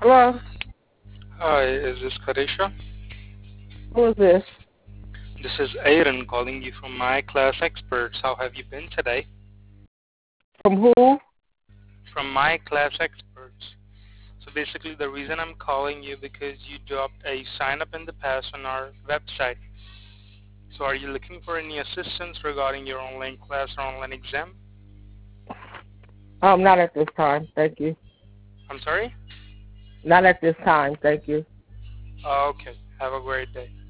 Hello? Hi, is this Kadesha? Who is this? This is Aaron calling you from My Class Experts. How have you been today? From who? From My Class Experts. So basically the reason I'm calling you because you dropped a sign up in the past on our website. So are you looking for any assistance regarding your online class or online exam? Not at this time, thank you. I'm sorry? Not at this time, thank you. Okay. Have a great day.